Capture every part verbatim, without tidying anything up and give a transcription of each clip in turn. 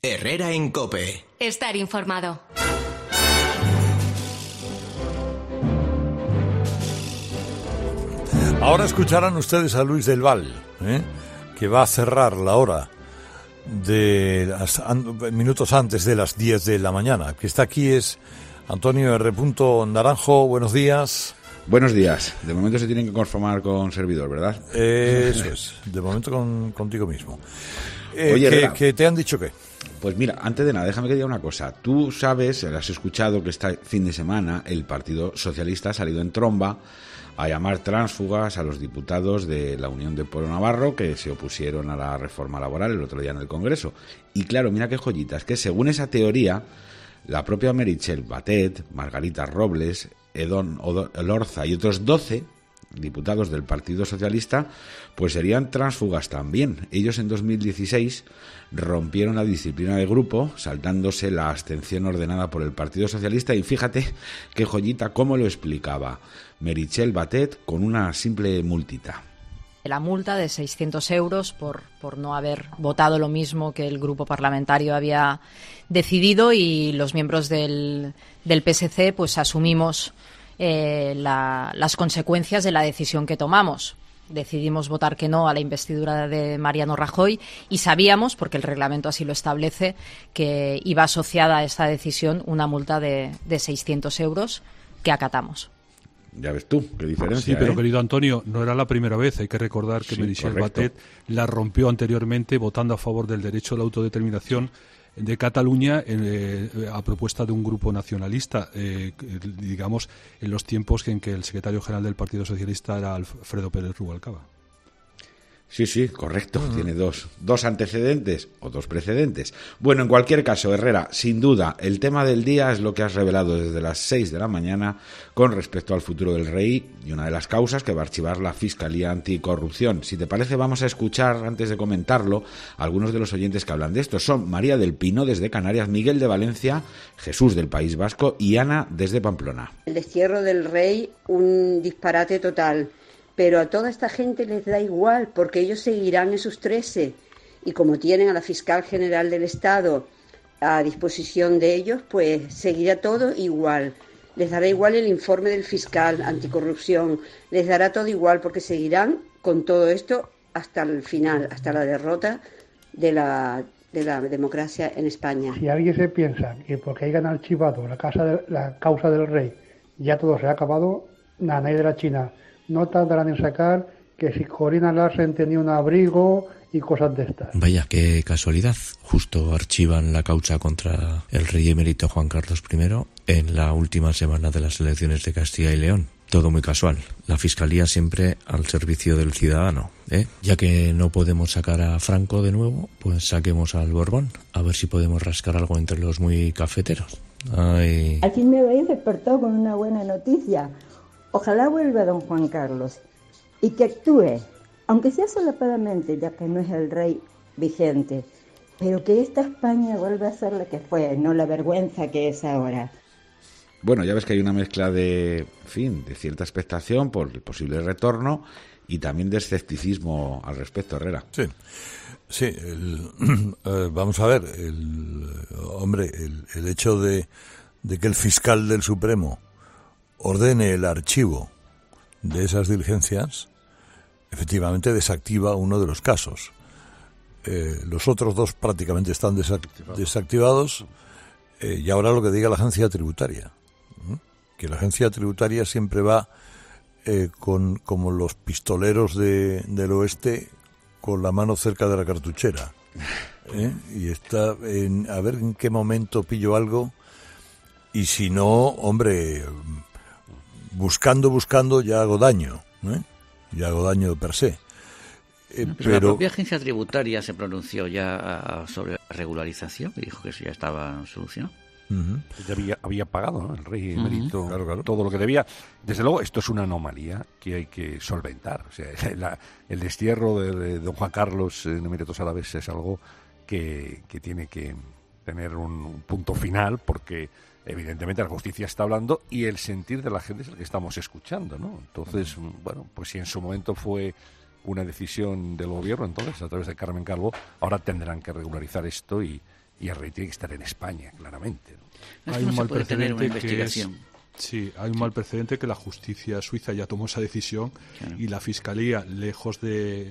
Herrera en COPE. Estar informado. Ahora escucharán ustedes a Luis del Val, ¿eh? que va a cerrar la hora de las, an, minutos antes de las diez de la mañana. El que está aquí es Antonio R. Naranjo. Buenos días. Buenos días. De momento se tienen que conformar con servidor, ¿verdad? Eh, eso es. De momento con, contigo mismo. Eh, Oye, ¿que, ¿que te han dicho qué? Pues mira, antes de nada, déjame que diga una cosa. Tú sabes, has escuchado que este fin de semana el Partido Socialista ha salido en tromba a llamar tránsfugas a los diputados de la Unión del Pueblo Navarro que se opusieron a la reforma laboral el otro día en el Congreso. Y claro, mira qué joyitas, que según esa teoría, la propia Meritxell Batet, Margarita Robles, Edón Elorza y otros doce diputados del Partido Socialista pues serían tránsfugas también. Ellos en dos mil dieciséis rompieron la disciplina de grupo saltándose la abstención ordenada por el Partido Socialista y fíjate qué joyita, cómo lo explicaba Meritxell Batet con una simple multita. La multa de seiscientos euros por, por no haber votado lo mismo que el grupo parlamentario había decidido, y los miembros del, del P S C pues asumimos eh, la, las consecuencias de la decisión que tomamos. Decidimos votar que no a la investidura de Mariano Rajoy y sabíamos, porque el reglamento así lo establece, que iba asociada a esta decisión una multa de, de seiscientos euros que acatamos. Ya ves tú, qué diferencia. Sí, pero ¿eh? querido Antonio, no era la primera vez. Hay que recordar que Sí, Meritxell correcto. Batet la rompió anteriormente votando a favor del derecho a la autodeterminación de Cataluña eh, a propuesta de un grupo nacionalista, eh, digamos, en los tiempos en que el secretario general del Partido Socialista era Alfredo Pérez Rubalcaba. Sí, sí, correcto. Uh-huh. Tiene dos, dos antecedentes o dos precedentes. Bueno, en cualquier caso, Herrera, sin duda, el tema del día es lo que has revelado desde las seis de la mañana con respecto al futuro del rey y una de las causas que va a archivar la Fiscalía Anticorrupción. Si te parece, vamos a escuchar, antes de comentarlo, a algunos de los oyentes que hablan de esto. Son María del Pino, desde Canarias, Miguel de Valencia, Jesús del País Vasco y Ana, desde Pamplona. El destierro del rey, un disparate total. Pero a toda esta gente les da igual, porque ellos seguirán en sus trece. Y como tienen a la fiscal general del Estado a disposición de ellos, pues seguirá todo igual. Les dará igual el informe del fiscal anticorrupción, les dará todo igual, porque seguirán con todo esto hasta el final, hasta la derrota de la, de la democracia en España. Si alguien se piensa que porque hayan archivado la, casa de, la causa del rey ya todo se ha acabado, nada, nadie de la China. No tardarán en sacar que si Corina Larsen tenía un abrigo y cosas de estas. Vaya, qué casualidad. Justo archivan la causa contra el rey emérito Juan Carlos primero en la última semana de las elecciones de Castilla y León. Todo muy casual. La Fiscalía siempre al servicio del ciudadano, ¿eh? Ya que no podemos sacar a Franco de nuevo, pues saquemos al Borbón. A ver si podemos rascar algo entre los muy cafeteros. Ay. Al fin me habéis despertado con una buena noticia. Ojalá vuelva don Juan Carlos y que actúe, aunque sea solapadamente, ya que no es el rey vigente, pero que esta España vuelva a ser la que fue, no la vergüenza que es ahora. Bueno, ya ves que hay una mezcla de, en fin, de cierta expectación por el posible retorno y también de escepticismo al respecto, Herrera. Sí, sí. El, eh, vamos a ver, el hombre, el, el hecho de, de que el fiscal del Supremo ordene el archivo de esas diligencias, efectivamente desactiva uno de los casos. Eh, los otros dos prácticamente están desactivados, desactivados eh, y ahora lo que diga la agencia tributaria, ¿eh? Que la agencia tributaria siempre va eh, con como los pistoleros de, del oeste con la mano cerca de la cartuchera, ¿eh? Y está en, a ver en qué momento pillo algo, y si no, hombre, buscando, buscando, ya hago daño, ¿eh? Ya hago daño per se. Eh, pero, pero la propia agencia tributaria se pronunció ya sobre regularización y dijo que eso ya estaba solucionado. Uh-huh. Ya había, había pagado, ¿no?, el rey emérito, uh-huh. claro, claro. todo lo que debía. Desde luego, esto es una anomalía que hay que solventar. O sea, la, el destierro de, de don Juan Carlos en Emiratos Árabes es algo que, que tiene que tener un, un punto final, porque evidentemente la justicia está hablando y el sentir de la gente es el que estamos escuchando, ¿no? Entonces, uh-huh. bueno, pues si en su momento fue una decisión del gobierno, entonces, a través de Carmen Calvo, ahora tendrán que regularizar esto y, y el rey tiene que estar en España, claramente, ¿no? Hay no un se mal puede tener una precedente que es... investigación. Sí, hay un mal precedente que la justicia suiza ya tomó esa decisión, Claro. y la fiscalía, lejos de,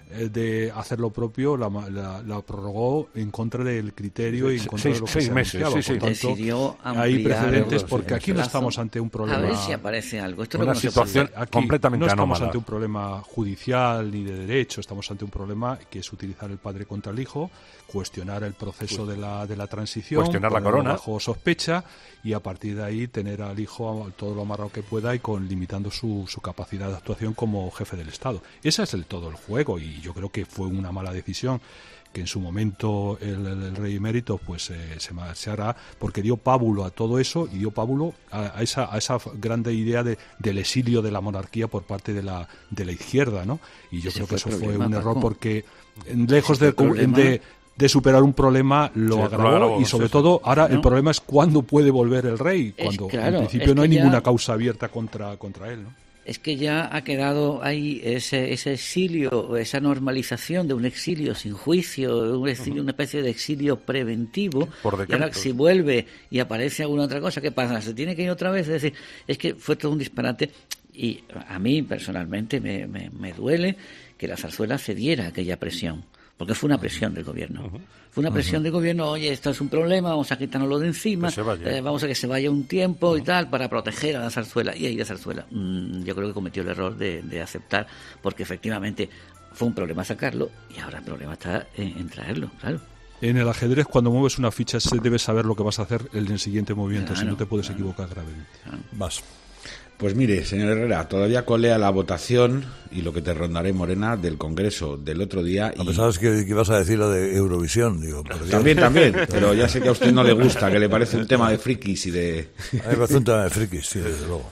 de hacer lo propio, la, la, la prorrogó en contra del criterio y en contra Seis- de lo que seis se meses, anunciaba. sí, sí. Por tanto, Decidió hay ampliar precedentes el- porque el aquí no plazo. estamos ante un problema. A ver si aparece algo. Esto es lo Una que no se situación- puede- Aquí completamente no estamos anómala. ante un problema judicial ni de derecho, estamos ante un problema que es utilizar el padre contra el hijo, cuestionar el proceso de la, de la transición, Cuestionar la ponerlo corona. bajo sospecha, y a partir de ahí tener al hijo todo lo amarrado que pueda y con limitando su, su capacidad de actuación como jefe del Estado. Ese es el todo el juego, y yo creo que fue una mala decisión que en su momento el, el- el rey emérito pues eh, se, ma- se hará, porque dio pábulo a todo eso y dio pábulo a, a esa a esa grande idea de, del exilio de la monarquía por parte de la de la izquierda, ¿no? Y yo Ese creo que fue eso el fue problema, un error, Paco. porque en- lejos Ese de, fue el problema. de de superar un problema lo Sí, lo agravó, agravó, y sobre sí, sí. todo ahora el ¿No? problema es cuándo puede volver el rey, Es cuando claro, en principio es no hay que ya- ninguna causa abierta contra contra él, ¿no? Es que ya ha quedado ahí ese, ese exilio, esa normalización de un exilio sin juicio, de un exilio, una especie de exilio preventivo. Por Y ahora decreto. si vuelve y aparece alguna otra cosa, ¿qué pasa? ¿Se tiene que ir otra vez? Es decir, es que fue todo un disparate, y a mí personalmente me, me, me duele que la Zarzuela cediera a aquella presión, porque fue una presión del gobierno. Fue una presión del gobierno, oye, esto es un problema, vamos a quitárnoslo de encima, Que se vaya. eh, vamos a que se vaya un tiempo y tal, para proteger a la Zarzuela. Y ahí la Zarzuela, mm, yo creo que cometió el error de, de aceptar, porque efectivamente fue un problema sacarlo, y ahora el problema está en, en traerlo, claro. En el ajedrez, cuando mueves una ficha, se debe saber lo que vas a hacer en el siguiente movimiento, Claro, si no te puedes claro. equivocar gravemente. Vas. Pues mire, señor Herrera, todavía colea la votación y lo que te rondaré, Morena, del Congreso del otro día. A Y... pesar es que, que ibas a decir lo de Eurovisión, digo, por Dios. También, también, pero ya sé que a usted no le gusta, que le parece un tema de frikis y de... A mí me parece un tema de frikis, sí, desde luego.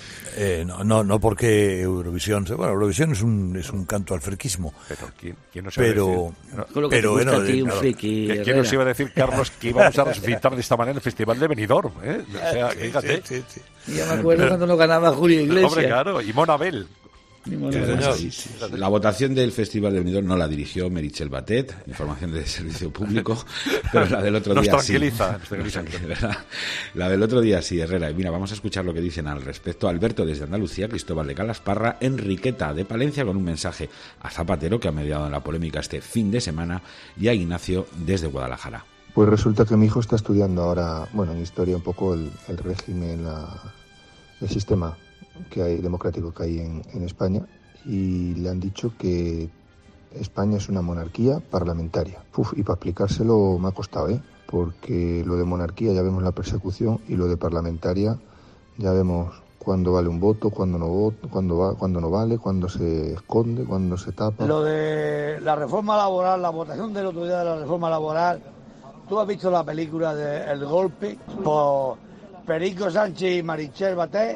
Eh, no, no, no porque Eurovisión, se- bueno, Eurovisión es un es un canto al friquismo, Pero ¿quién, quién nos iba a pero decir? No, Con lo que pero te gusta bueno, a ti, eh, un claro, friki, ¿Quién Herrera. nos iba a decir, Carlos, que íbamos a resucitar de esta manera el Festival de Benidorm? ¿eh? O sea, fíjate. sí, sí, sí. Yo me acuerdo cuando lo ganaba Julio Iglesias. Hombre, claro, y Monabel. Y bueno, Sí, bueno, señor. sí, sí. La votación del Festival de Benidorm no la dirigió Meritxell Batet, información de servicio público, pero la del otro Nos día tranquiliza, nos sí. tranquiliza. ¿Verdad? La del otro día sí, Herrera. Y mira, vamos a escuchar lo que dicen al respecto Alberto desde Andalucía, Cristóbal de Calasparra, Enriqueta de Palencia con un mensaje a Zapatero, que ha mediado en la polémica este fin de semana, y a Ignacio desde Guadalajara. Pues resulta que mi hijo está estudiando ahora, bueno, en historia un poco el, el régimen, la, el sistema que hay democrático que hay en, en España, y le han dicho que España es una monarquía parlamentaria. Uf, y para explicárselo me ha costado, ¿eh? Porque lo de monarquía ya vemos la persecución, y lo de parlamentaria ya vemos cuándo vale un voto, cuándo no voto, cuándo va, cuándo no vale, cuándo se esconde, cuándo se tapa. Lo de la reforma laboral, la votación del otro día de la reforma laboral, ¿tú has visto la película de El Golpe? Por Perico Sánchez y Meritxell Batet,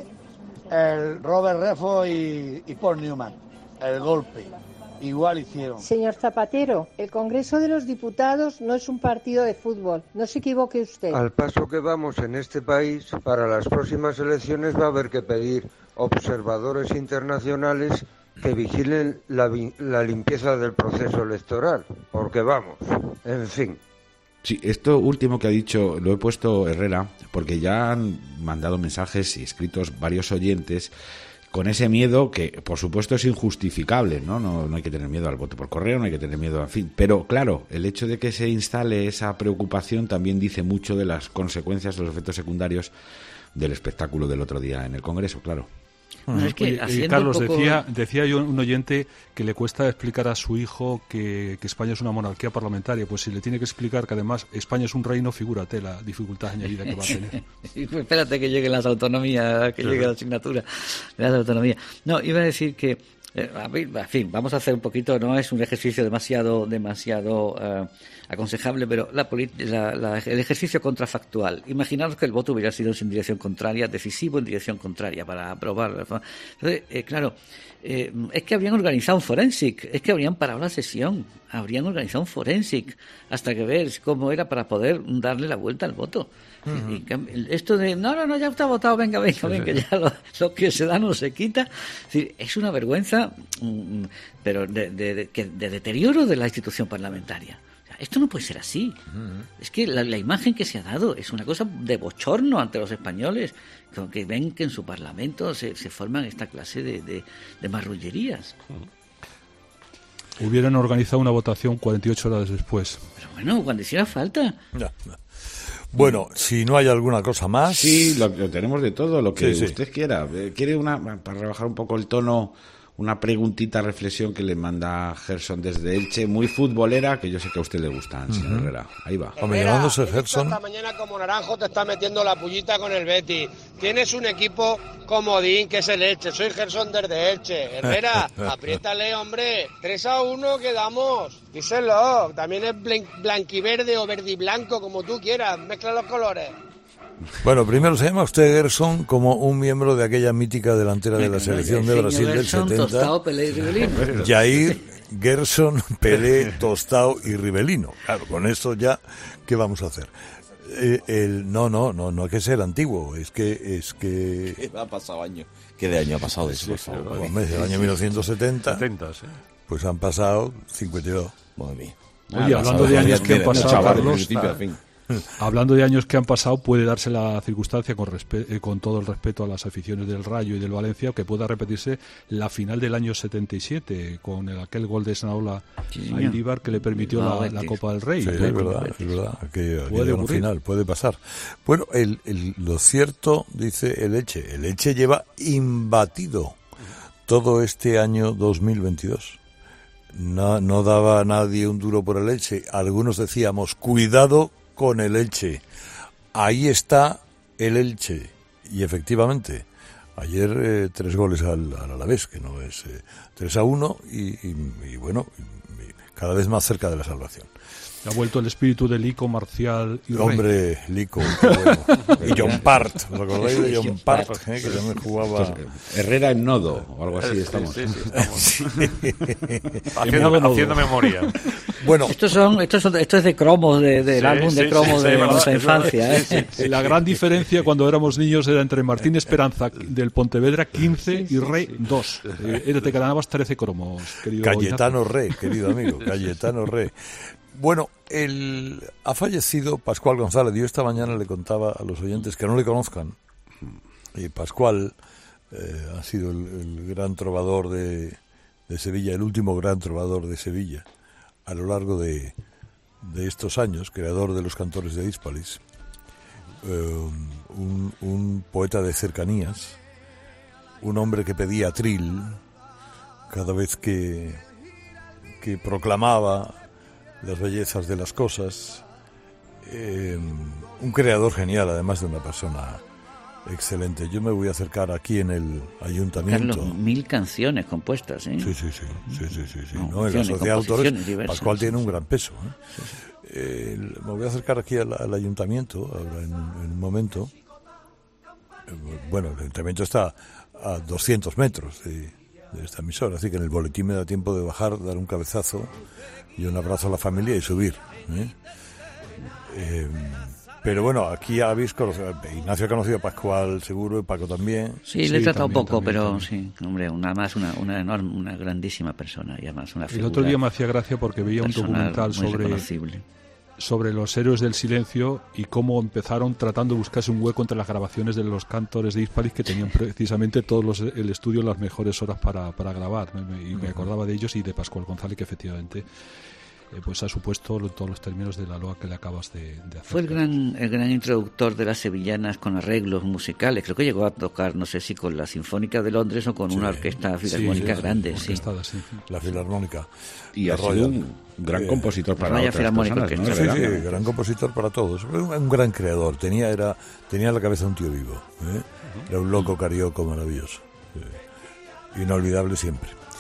el Robert Redford y, y Paul Newman. El Golpe. Igual hicieron. Señor Zapatero, el Congreso de los Diputados no es un partido de fútbol. No se equivoque usted. Al paso que vamos en este país, para las próximas elecciones va a haber que pedir observadores internacionales que vigilen la, vi- la limpieza del proceso electoral, porque vamos, en fin. Sí, esto último que ha dicho lo he puesto, Herrera, porque ya han mandado mensajes y escritos varios oyentes con ese miedo que, por supuesto, es injustificable, ¿no? No, no hay que tener miedo al voto por correo, no hay que tener miedo, en fin. Pero, claro, el hecho de que se instale esa preocupación también dice mucho de las consecuencias, de los efectos secundarios del espectáculo del otro día en el Congreso, claro. No, es que Oye, eh, haciendo Carlos, un poco- decía, decía yo un oyente que le cuesta explicar a su hijo que, que España es una monarquía parlamentaria. Pues si le tiene que explicar que además España es un reino, figúrate la dificultad añadida que va a tener. Y pues espérate que lleguen las autonomías, que llegue la asignatura de las autonomías. No, iba a decir que, eh, a ver, en fin, vamos a hacer un poquito, no es un ejercicio demasiado demasiado eh, aconsejable, pero la, polit- la- la- el ejercicio contrafactual. Imaginaros que el voto hubiera sido en dirección contraria, decisivo en dirección contraria para aprobar la reforma. Entonces, eh, claro, eh, es que habrían organizado un forensic, es que habrían parado la sesión, habrían organizado un forensic hasta que ver cómo era para poder darle la vuelta al voto. Uh-huh. Y, y, esto de, no, no, no, ya está votado, venga, venga, sí, venga, sí. ya lo, lo que se da no se quita. Es decir, es una vergüenza, mm, pero de, de, de, de deterioro de la institución parlamentaria. Esto no puede ser así. Uh-huh. Es que la, la imagen que se ha dado es una cosa de bochorno ante los españoles, que ven que en su parlamento se, se forman esta clase de, de, de marrullerías. Uh-huh. Hubieran organizado una votación cuarenta y ocho horas después. Pero bueno, cuando hiciera falta. Ya. Bueno, si no hay alguna cosa más... Sí, lo, lo tenemos de todo, lo que sí, sí. usted quiera. ¿Quiere una, para rebajar un poco el tono... Una preguntita, reflexión que le manda Gerson desde Elche, muy futbolera, que yo sé que a usted le gusta, señor uh-huh. Herrera. Ahí va. Hombre, llamándose Gerson. Esta mañana como Naranjo te está metiendo la pullita con el Betis. Tienes un equipo comodín que es el Elche. Soy Gerson desde Elche. Herrera, apriétale, hombre. tres a uno quedamos. Díselo. También es blan- blanquiverde o verdiblanco, como tú quieras. Mezcla los colores. Bueno, primero se llama usted Gerson como un miembro de aquella mítica delantera de la selección de Brasil del setenta. Tostao, Pelé y Rivelino. Jair, Gerson, Pelé, Tostao y Rivelino. Claro, con esto ya, ¿qué vamos a hacer? Eh, el, no, no, no, no hay que ser antiguo, es que... es que ha pasado año. ¿Qué de año ha pasado eso, por favor? Pues, mes del año mil novecientos setenta, setenta, sí. Pues han pasado cincuenta y dos. Madre mía. Oye, hablando de años que han pasado, Carlos... Hablando de años que han pasado, puede darse la circunstancia, con, respe- eh, con todo el respeto a las aficiones del Rayo y del Valencia, que pueda repetirse la final del año setenta y siete, con el, aquel gol de Sanaola sí, a Ildíbar que le permitió no, la, la Copa del Rey. Sí, es verdad, es verdad, que, puede una final, puede pasar. Bueno, el, el, lo cierto, dice el Elche, el Elche lleva imbatido todo este año dos mil veintidós. No, no daba a nadie un duro por el Elche. Algunos decíamos, cuidado con el Elche. Ahí está el Elche. Y efectivamente, ayer eh, tres goles al, al Alavés, que no es eh, tres a uno, y, y, y bueno, y, cada vez más cerca de la salvación. Ha vuelto el espíritu de Lico, Marcial y Hombre, Rey. Lico, qué bueno. Y John Part, ¿os acordáis de John Part? Eh, que también jugaba... Herrera en nodo, o algo así, estamos. Sí, sí, sí, estamos. haciendo, haciendo memoria. Bueno, estos son, estos son, esto es de cromos, de, del sí, álbum de sí, cromos sí, de sí, nuestra sí, infancia. Sí, ¿eh? sí. La gran diferencia cuando éramos niños era entre Martín Esperanza del Pontevedra quince y Rey dos. Eh, te ganabas trece cromos, querido Cayetano Ignacio. Rey, querido amigo, Cayetano Rey. Bueno, el, ha fallecido Pascual González. Yo esta mañana le contaba a los oyentes que no le conozcan. Y Pascual eh, ha sido el, el gran trovador de, de Sevilla, el último gran trovador de Sevilla a lo largo de, de estos años, creador de los cantores de Hispalis, eh, un, un poeta de cercanías, un hombre que pedía atril cada vez que, que proclamaba las bellezas de las cosas, eh, un creador genial, además de una persona excelente. Yo me voy a acercar aquí en el ayuntamiento. Carlos, mil canciones compuestas, ¿eh? Sí, sí, sí, sí, sí, sí, sí. No, ¿no? En la sociedad de autores, diversas, Pascual tiene sí, un gran peso. ¿eh? Sí, sí. Eh, me voy a acercar aquí al, al ayuntamiento, ahora en, en un momento. Eh, bueno, el ayuntamiento está a doscientos metros de, de esta emisora, así que en el boletín me da tiempo de bajar, dar un cabezazo y un abrazo a la familia y subir. ¿eh? Eh, pero bueno, aquí habéis conocido, Ignacio ha conocido a Pascual seguro, y Paco también. Sí, le he tratado también, poco, también, pero también. Sí, hombre, una más una, una enorme, una grandísima persona y además una figura. El otro día me hacía gracia porque veía un documental sobre, sobre los héroes del silencio y cómo empezaron tratando de buscarse un hueco entre las grabaciones de los cantores de Hispalis, que tenían precisamente todos los, el estudio las mejores horas para, para grabar, y me acordaba de ellos y de Pascual González, que efectivamente eh, pues ha supuesto todos los términos de la loa que le acabas de, de hacer. Fue el gran, el gran introductor de las sevillanas con arreglos musicales. Creo que llegó a tocar, no sé si con la Sinfónica de Londres o con sí, una orquesta filarmónica sí, grande. Sí. sí. La Filarmónica. Y ha sido un gran eh, compositor para otras personas, ¿no? Sí, sí, gran compositor para todos. Un, un gran creador. Tenía era tenía en la cabeza un tío vivo. ¿eh? Era un loco carioco maravilloso. Eh, inolvidable siempre.